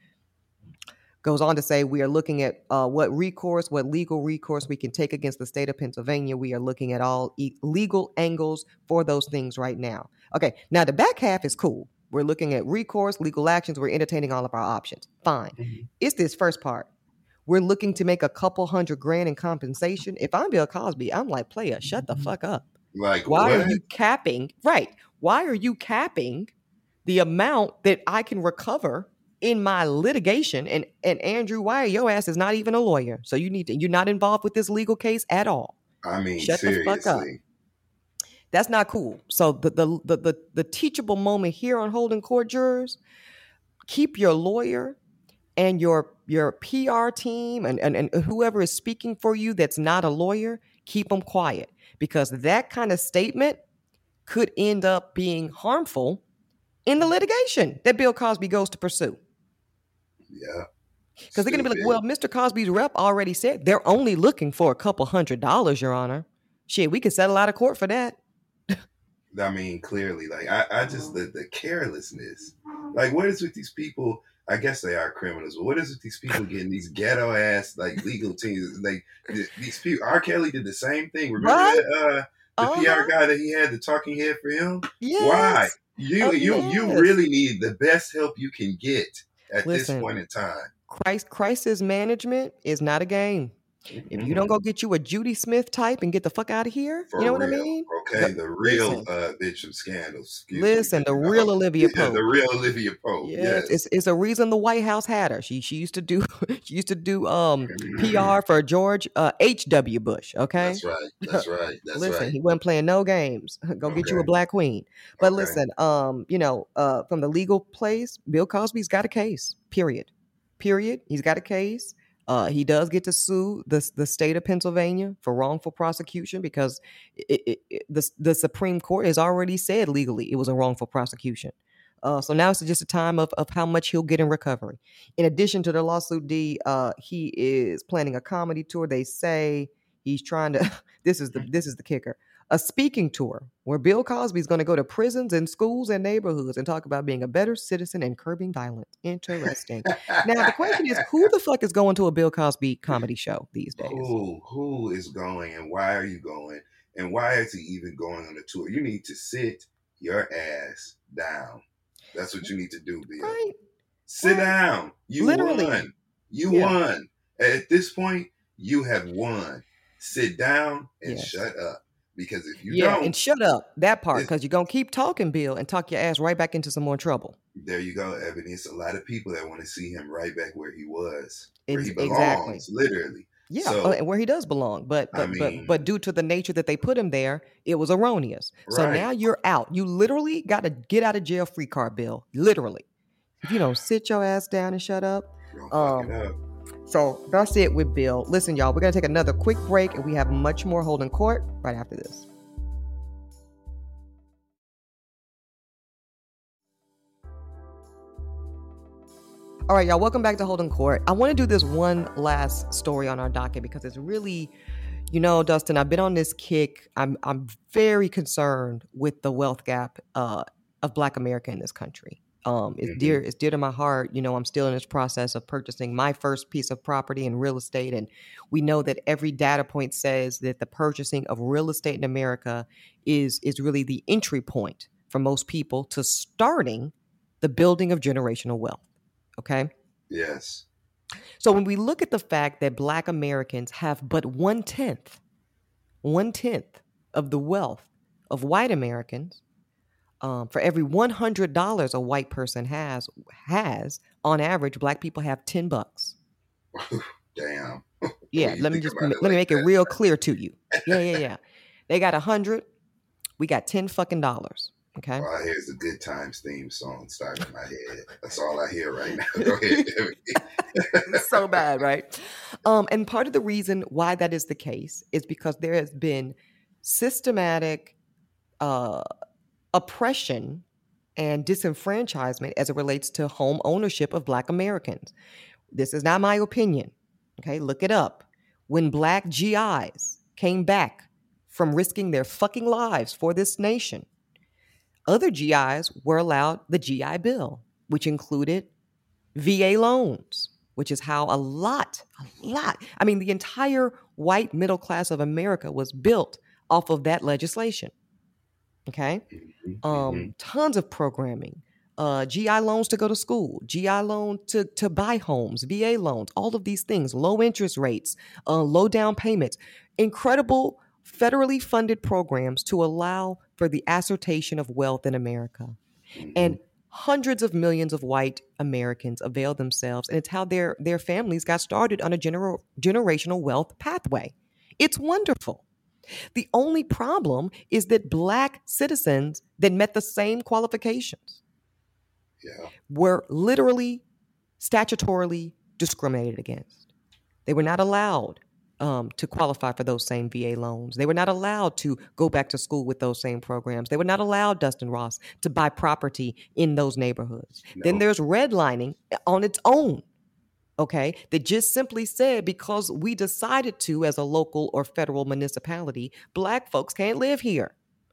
Goes on to say, we are looking at uh, what recourse, what legal recourse we can take against the state of Pennsylvania. We are looking at all e- legal angles for those things right now. Okay, now the back half is cool. We're looking at recourse, legal actions. We're entertaining all of our options. Fine. Mm-hmm. It's this first part. We're looking to make a couple hundred grand in compensation. If I'm Bill Cosby, I'm like, player, shut the fuck up. Like, why what? are you capping? Right. Why are you capping the amount that I can recover in my litigation? And and Andrew Wyatt, your ass is not even a lawyer. So you need to, you're not involved with this legal case at all. I mean, shut seriously. the fuck up. That's not cool. So the, the the the the teachable moment here on Holding Court, jurors, keep your lawyer and your your P R team and, and, and whoever is speaking for you that's not a lawyer, keep them quiet, because that kind of statement could end up being harmful in the litigation that Bill Cosby goes to pursue. Yeah. Because they're going to be like, well, Mister Cosby's rep already said they're only looking for a couple hundred dollars, Your Honor. Shit, we could settle out of court for that. I mean, clearly, like, I, I just, the, the carelessness. Like, what is with these people? I guess they are criminals, but what is with these people getting these ghetto ass, like, legal teams? Like, these people, R. Kelly did the same thing. Remember right? that, uh, the uh-huh. P R guy that he had, the talking head for him? Yes. Why? You, oh, you, yes. you really need the best help you can get at Listen, this point in time. Christ, crisis management is not a game. If you don't go get you a Judy Smith type and get the fuck out of here, For you know real. what I mean? Okay, the real uh, bitch of scandals. Excuse listen, me. the real Olivia Pope. Yeah, the real Olivia Pope. Yes, yes. It's, it's a reason the White House had her. She she used to do she used to do um P R for George uh, H W Bush. Okay, that's right. That's right. That's listen, right. he wasn't playing no games. Go okay. get you a black queen. But okay. listen, um, you know, uh, from the legal place, Bill Cosby's got a case. Period. Period. He's got a case. Uh, he does get to sue the the state of Pennsylvania for wrongful prosecution because it, it, it, the the Supreme Court has already said legally it was a wrongful prosecution. Uh, so now it's just a time of of how much he'll get in recovery. In addition to the lawsuit, D, uh, he is planning a comedy tour. They say He's trying to, this is the this is the kicker, a speaking tour where Bill Cosby is going to go to prisons and schools and neighborhoods and talk about being a better citizen and curbing violence. Interesting. Now, the question is, who the fuck is going to a Bill Cosby comedy show these days? Who, who is going and why are you going? And why is he even going on a tour? You need to sit your ass down. That's what you need to do, Bill. Right. Sit right. down. You Literally. won. You yeah. won. At this point, you have won. Sit down and yes. shut up. Because if you yeah, don't... and shut up, that part, because you're going to keep talking, Bill, and talk your ass right back into some more trouble. There you go, Ebony. It's a lot of people that want to see him right back where he was. Where Ex- he belongs, exactly. literally. Yeah, so, uh, and where he does belong. But but, I mean, but but due to the nature that they put him there, it was erroneous. Right. So now you're out. You literally got to get out of jail free card, Bill. Literally. If you don't sit your ass down and shut up. Don't um, fuck it up. So that's it with Bill. Listen, y'all, we're going to take another quick break, and we have much more Holding Court right after this. All right, y'all, welcome back to Holding Court. I want to do this one last story on our docket because it's really, you know, Dustin, I've been on this kick. I'm I'm very concerned with the wealth gap uh, of Black America in this country. Um, it's Mm-hmm. dear, it's dear to my heart. You know, I'm still in this process of purchasing my first piece of property in real estate. And we know that every data point says that the purchasing of real estate in America is, is really the entry point for most people to starting the building of generational wealth. Okay? Yes. So when we look at the fact that Black Americans have but one-tenth, one-tenth of the wealth of white Americans, Um, for every one hundred dollars a white person has, has on average, Black people have ten bucks. Damn. Yeah, let me just let like me make that. it real clear to you. Yeah, yeah, yeah. They got a hundred. We got ten fucking dollars. Okay. All I hear is the Good Times theme song stuck in my head. That's all I hear right now. Go ahead. It's so bad, right? Um, and part of the reason why that is the case is because there has been systematic uh, oppression and disenfranchisement as it relates to home ownership of Black Americans. This is not my opinion. Okay, look it up. When Black G Is came back from risking their fucking lives for this nation, other G Is were allowed the G I Bill, which included V A loans, which is how a lot, a lot, I mean, the entire white middle class of America was built off of that legislation. Okay? Mm-hmm. Um, tons of programming, uh, G I loans to go to school, G I loan to, to buy homes, V A loans, all of these things, low interest rates, uh, low down payments, incredible federally funded programs to allow for the assertion of wealth in America. Mm-hmm. And hundreds of millions of white Americans avail themselves, and it's how their, their families got started on a gener- generational wealth pathway. It's wonderful. The only problem is that Black citizens that met the same qualifications yeah. were literally statutorily discriminated against. They were not allowed um, to qualify for those same V A loans. They were not allowed to go back to school with those same programs. They were not allowed, Dustin Ross, to buy property in those neighborhoods. No. Then there's redlining on its own. Okay, that just simply said because we decided to as a local or federal municipality, Black folks can't live here.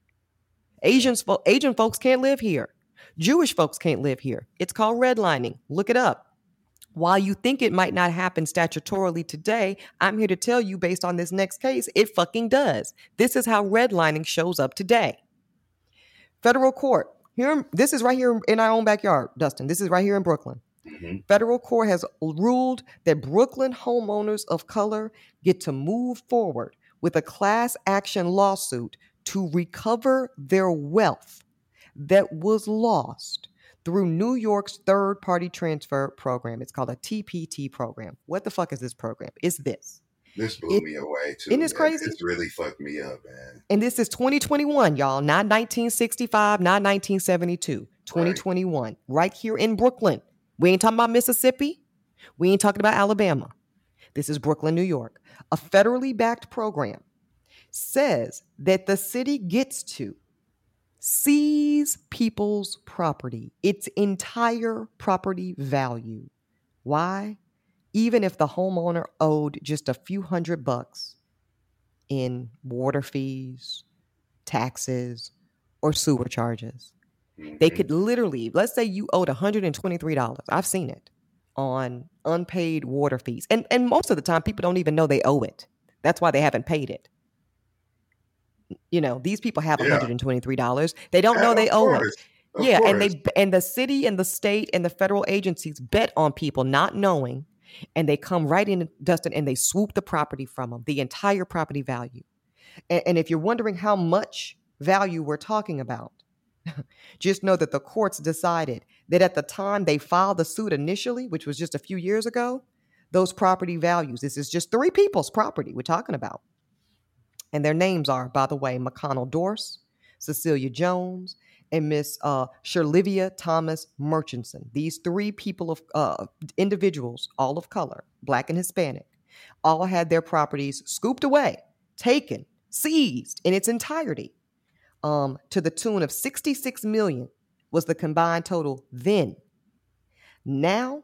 Asians, Asian folks can't live here. Jewish folks can't live here. It's called redlining. Look it up. While you think it might not happen statutorily today, I'm here to tell you based on this next case, it fucking does. This is how redlining shows up today. Federal court. Here, this is right here in our own backyard, Dustin. This is right here in Brooklyn. Mm-hmm. Federal court has ruled that Brooklyn homeowners of color get to move forward with a class action lawsuit to recover their wealth that was lost through New York's third-party transfer program. It's called a T P T program. What the fuck is this program? It's this. This blew it, me away, too. Isn't this crazy? It's really fucked me up, man. And this is twenty twenty-one, y'all, not nineteen sixty-five, not nineteen seventy-two. twenty twenty-one, right, right here in Brooklyn. We ain't talking about Mississippi. We ain't talking about Alabama. This is Brooklyn, New York. A federally backed program says that the city gets to seize people's property, its entire property value. Why? Even if the homeowner owed just a few hundred bucks in water fees, taxes, or sewer charges. Mm-hmm. They could literally, let's say you owed one hundred twenty-three dollars. I've seen it on unpaid water fees. And, and most of the time, people don't even know they owe it. That's why they haven't paid it. You know, these people have yeah. one hundred twenty-three dollars. They don't yeah, know they owe course. it. Of yeah, course. and they and the city and the state and the federal agencies bet on people not knowing, and they come right in, Dustin, and they swoop the property from them, the entire property value. And, and if you're wondering how much value we're talking about, just know that the courts decided that at the time they filed the suit initially, which was just a few years ago, those property values, this is just three people's property we're talking about. And their names are, by the way, McConnell Dorse, Cecilia Jones, and Miss uh, Sherlivia Thomas Murchison. These three people of uh, individuals, all of color, Black and Hispanic, all had their properties scooped away, taken, seized in its entirety, um, to the tune of sixty-six million dollars was the combined total then. Now,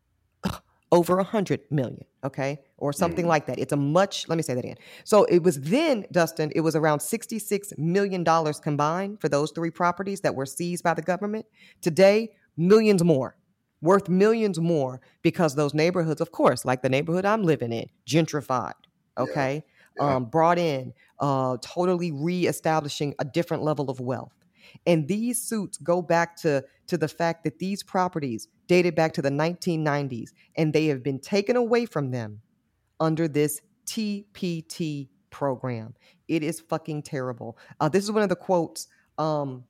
over one hundred million, okay? Or something mm. like that. It's a much, let me say that again. So it was then, Dustin, it was around sixty-six million dollars combined for those three properties that were seized by the government. Today, millions more, worth millions more, because those neighborhoods, of course, like the neighborhood I'm living in, gentrified, okay? Yeah. Yeah. Um, brought in, uh, totally reestablishing a different level of wealth. And these suits go back to, to the fact that these properties dated back to the nineteen nineties, and they have been taken away from them under this T P T program. It is fucking terrible. Uh, this is one of the quotes um,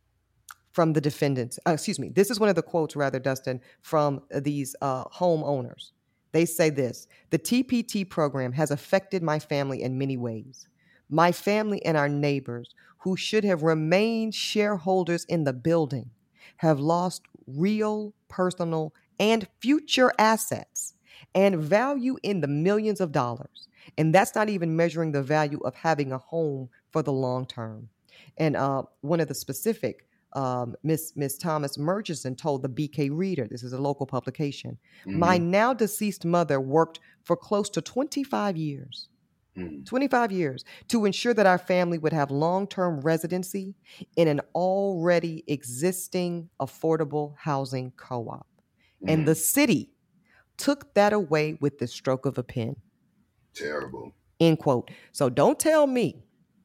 from the defendants. Uh, excuse me. This is one of the quotes, rather, Dustin, from these uh, homeowners. They say this: the T P T program has affected my family in many ways. My family and our neighbors, who should have remained shareholders in the building, have lost real, personal, and future assets and value in the millions of dollars. And that's not even measuring the value of having a home for the long term. And uh, one of the specific, um, Miss Miss Thomas Murchison told the B K Reader, this is a local publication, mm-hmm. my now deceased mother worked for close to twenty-five years. Mm. twenty-five years to ensure that our family would have long-term residency in an already existing affordable housing co-op. Mm. And the city took that away with the stroke of a pen. Terrible. End quote. So don't tell me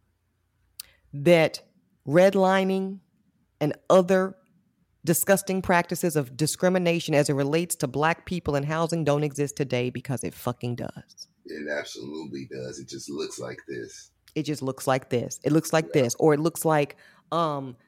that redlining and other disgusting practices of discrimination as it relates to Black people in housing don't exist today, because it fucking does. It absolutely does. It just looks like this. It just looks like this. It looks like yeah. this. Or it looks like um,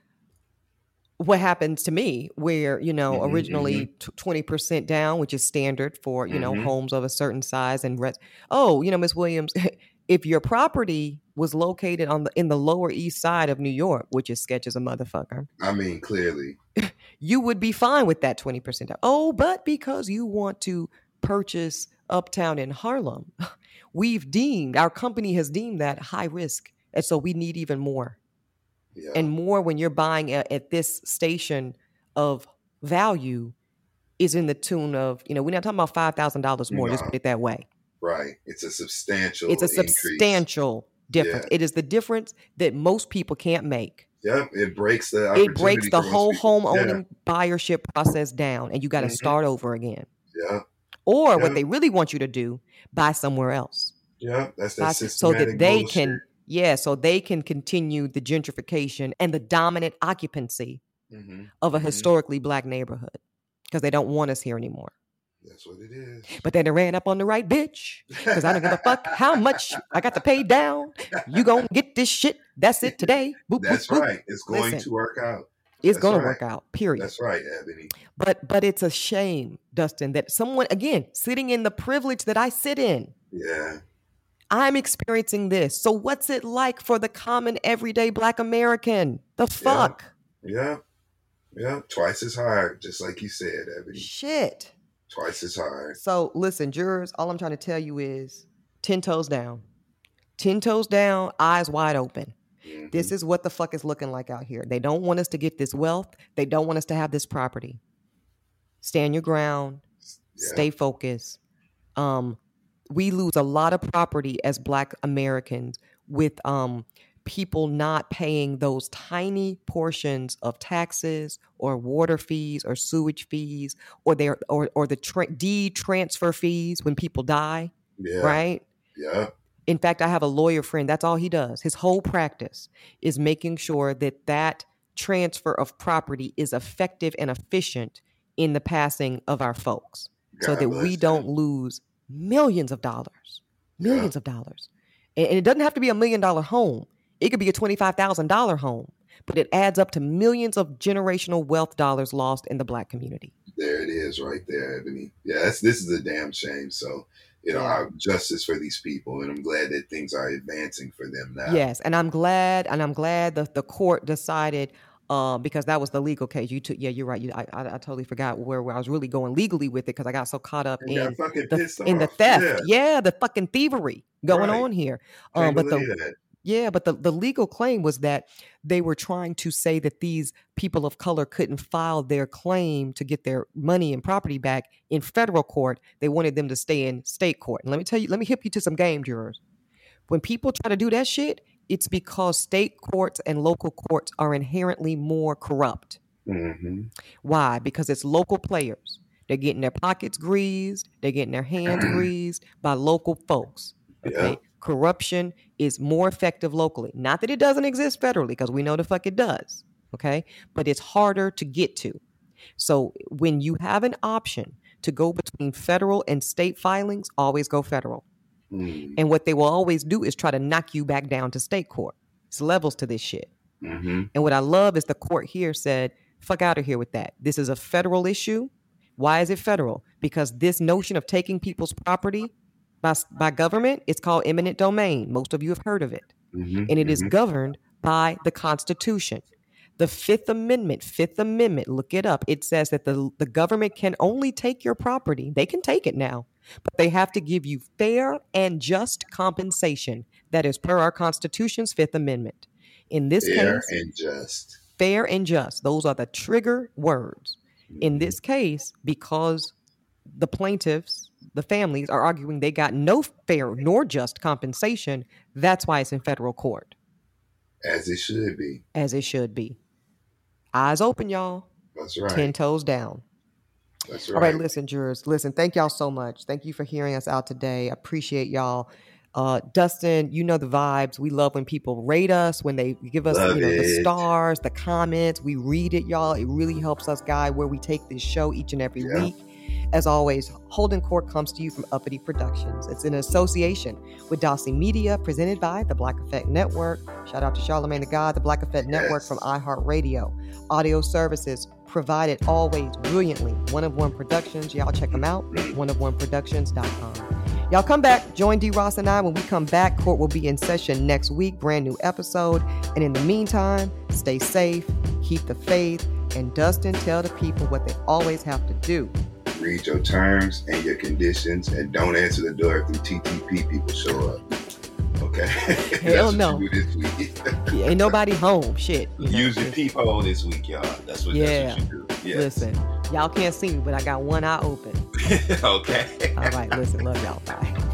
what happens to me, where, you know, mm-hmm, originally mm-hmm. twenty percent down, which is standard for, you mm-hmm. know, homes of a certain size. And res- oh, you know, Miss Williams, if your property was located on the in the Lower East Side of New York, which is sketch as a motherfucker. I mean, clearly. You would be fine with that twenty percent down. Oh, but because you want to purchase uptown in Harlem, we've deemed, our company has deemed that high risk. And so we need even more. Yeah. And more when you're buying at, at this station of value is in the tune of, you know, we're not talking about five thousand dollars more, no. Just put it that way. Right. It's a substantial It's a increase. substantial difference. Yeah. It is the difference that most people can't make. Yeah, it breaks the It breaks the whole home owning yeah. buyership process down, and you got to mm-hmm. start over again. Yeah. Or yeah. what they really want you to do, buy somewhere else. Yeah, that's that buy, so that they bullshit. can, yeah, so they can continue the gentrification and the dominant occupancy mm-hmm. of a mm-hmm. historically Black neighborhood, because they don't want us here anymore. That's what it is. But then they ran up on the right bitch, because I don't give a fuck how much I got to pay down. You gonna get this shit. That's it today. Boop, That's boop, right. Boop. It's going Listen, to work out. It's That's going right. to work out, period. That's right, Ebony. But but it's a shame, Dustin, that someone, again, sitting in the privilege that I sit in, yeah, I'm experiencing this. So what's it like for the common, everyday Black American? The fuck? Yeah, yeah, yeah. Twice as hard, just like you said, Ebony. Shit. Twice as hard. So listen, jurors, all I'm trying to tell you is ten toes down. Ten toes down, eyes wide open. Mm-hmm. This is what the fuck is looking like out here. They don't want us to get this wealth. They don't want us to have this property. Stand your ground. Yeah. Stay focused. Um, we lose a lot of property as Black Americans with um, people not paying those tiny portions of taxes or water fees or sewage fees or their or or the tra- deed transfer fees when people die. Yeah. Right. Yeah. In fact, I have a lawyer friend. That's all he does. His whole practice is making sure that that transfer of property is effective and efficient in the passing of our folks, God so that we don't that. lose millions of dollars, millions yeah. of dollars. And, and it doesn't have to be a million dollar home. It could be a twenty-five thousand dollars home, but it adds up to millions of generational wealth dollars lost in the Black community. There it is right there, Ebony. Yeah, that's, this is a damn shame. So, you know, yeah. justice for these people. And I'm glad that things are advancing for them now. Yes. And I'm glad, and I'm glad that the court decided, uh, because that was the legal case. You took, yeah, you're right. You, I, I, I totally forgot where, where I was really going legally with it because I got so caught up in the, in the theft. Yeah. yeah, the fucking thievery going right. on here. Um, but the that. Yeah, but the, the legal claim was that they were trying to say that these people of color couldn't file their claim to get their money and property back in federal court. They wanted them to stay in state court. And let me tell you, let me hip you to some game, jurors. When people try to do that shit, it's because state courts and local courts are inherently more corrupt. Mm-hmm. Why? Because it's local players. They're getting their pockets greased. They're getting their hands greased by local folks. Okay. Yeah. Corruption is more effective locally. Not that it doesn't exist federally, because we know the fuck it does. Okay. But it's harder to get to. So when you have an option to go between federal and state filings, always go federal. Mm. And what they will always do is try to knock you back down to state court. It's levels to this shit. Mm-hmm. And what I love is the court here said, fuck out of here with that. This is a federal issue. Why is it federal? Because this notion of taking people's property by, by government, it's called eminent domain. Most of you have heard of it. Mm-hmm. And it mm-hmm. is governed by the Constitution. The Fifth Amendment, Fifth Amendment, look it up. It says that the, the government can only take your property. They can take it now, but they have to give you fair and just compensation. That is per our Constitution's Fifth Amendment. In this fair case, and just. Fair and just. Those are the trigger words. Mm-hmm. In this case, because the plaintiffs, the families are arguing they got no fair nor just compensation, that's why it's in federal court. As it should be. As it should be. Eyes open, y'all. That's right. Ten toes down. That's right. All right, listen, jurors. Listen, thank y'all so much. Thank you for hearing us out today. I appreciate y'all. Uh, Dustin, you know the vibes. We love when people rate us, when they give us Love you know, the it. stars, the comments. We read it, y'all. It really helps us guide where we take this show each and every Yeah. week. As always, Holding Court comes to you from Uppity Productions. It's in association with Dossie Media, presented by the Black Effect Network. Shout out to Charlamagne the God, the Black Effect Network Yes. from iHeartRadio. Audio services provided always brilliantly. One of One Productions. Y'all check them out. one of one productions dot com. Y'all come back. Join D. Ross and I when we come back. Court will be in session next week. Brand new episode. And in the meantime, stay safe, keep the faith, and Dustin, tell the people what they always have to do. Read your terms and your conditions, and don't answer the door if the T T P people show up. Okay? Hell That's no. what you do this week. Yeah, ain't nobody home. Shit. You know, Use your just- peephole this week, y'all. That's what, Yeah. that's what you do. Yes. Listen, y'all can't see me, but I got one eye open. Okay. All right, listen, love y'all. Bye.